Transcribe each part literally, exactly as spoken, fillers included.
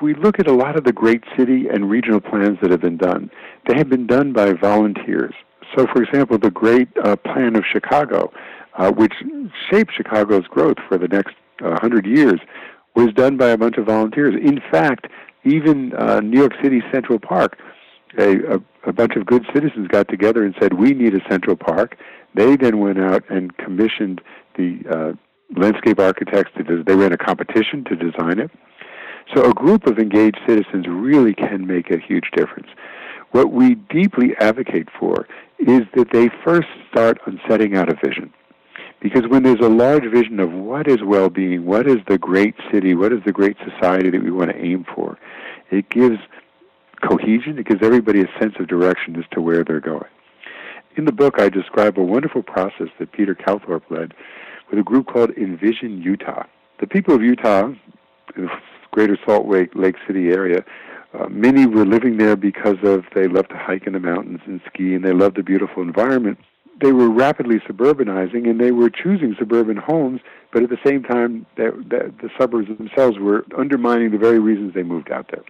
we look at a lot of the great city and regional plans that have been done, they have been done by volunteers. So, for example, the great uh, plan of Chicago, uh, which shaped Chicago's growth for the next uh, hundred years, was done by a bunch of volunteers. In fact, even uh, New York City Central Park, a, a, a bunch of good citizens got together and said, we need a Central Park. They then went out and commissioned the uh, landscape architects to do, they ran a competition to design it. So a group of engaged citizens really can make a huge difference. What we deeply advocate for is that they first start on setting out a vision. Because when there's a large vision of what is well-being, what is the great city, what is the great society that we want to aim for, it gives cohesion, it gives everybody a sense of direction as to where they're going. In the book, I describe a wonderful process that Peter Calthorpe led with a group called Envision Utah. The people of Utah, the greater Salt Lake, Lake City area, uh, many were living there because of they loved to hike in the mountains and ski, and they loved the beautiful environment. They were rapidly suburbanizing, and they were choosing suburban homes, but at the same time, that, that the suburbs themselves were undermining the very reasons they moved out there.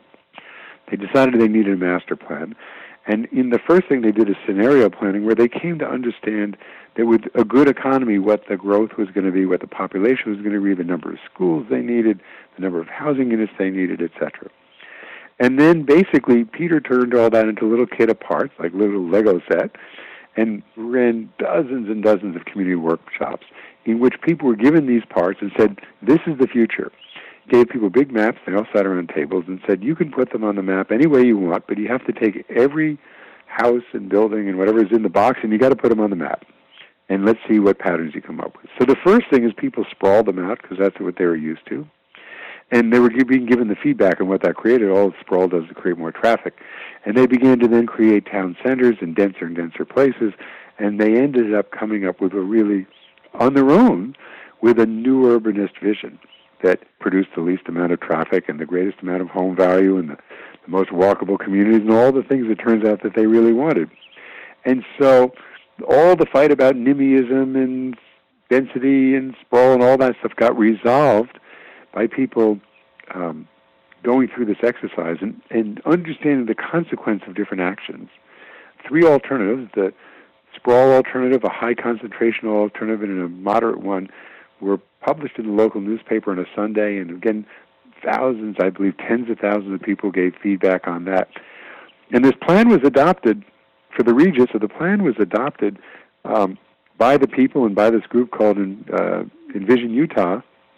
They decided they needed a master plan, and in the first thing they did is scenario planning, where they came to understand that with a good economy, what the growth was going to be, what the population was going to be, the number of schools they needed, the number of housing units they needed, et cetera. And then basically, Peter turned all that into little kit of parts, like little Lego set, and ran dozens and dozens of community workshops in which people were given these parts and said, this is the future. Gave people big maps, they all sat around tables and said, you can put them on the map any way you want, but you have to take every house and building and whatever is in the box, and you got to put them on the map. And let's see what patterns you come up with. So the first thing is people sprawled them out because that's what they were used to. And they were being given the feedback on what that created. All sprawl does is create more traffic. And they began to then create town centers and denser and denser places. And they ended up coming up with a really, on their own, with a new urbanist vision that produced the least amount of traffic and the greatest amount of home value and the, the most walkable communities and all the things it turns out that they really wanted. And so all the fight about NIMBYism and density and sprawl and all that stuff got resolved by people um, going through this exercise and, and understanding the consequence of different actions. Three alternatives, the sprawl alternative, a high concentration alternative, and a moderate one, were published in the local newspaper on a Sunday, and again, thousands, I believe tens of thousands of people gave feedback on that. And this plan was adopted for the region, so the plan was adopted um, by the people and by this group called uh, Envision Utah,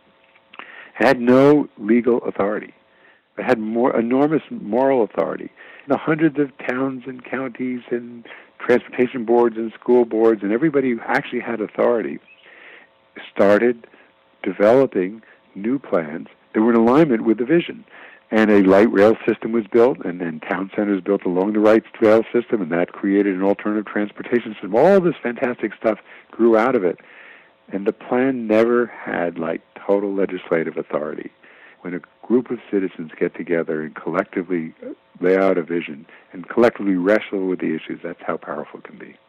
had no legal authority. It had more enormous moral authority. The hundreds of towns and counties and transportation boards and school boards and everybody who actually had authority started developing new plans that were in alignment with the vision. And a light rail system was built, and then town centers built along the light rail system, and that created an alternative transportation system. All this fantastic stuff grew out of it. And the plan never had, like, total legislative authority. When a group of citizens get together and collectively lay out a vision and collectively wrestle with the issues, that's how powerful it can be.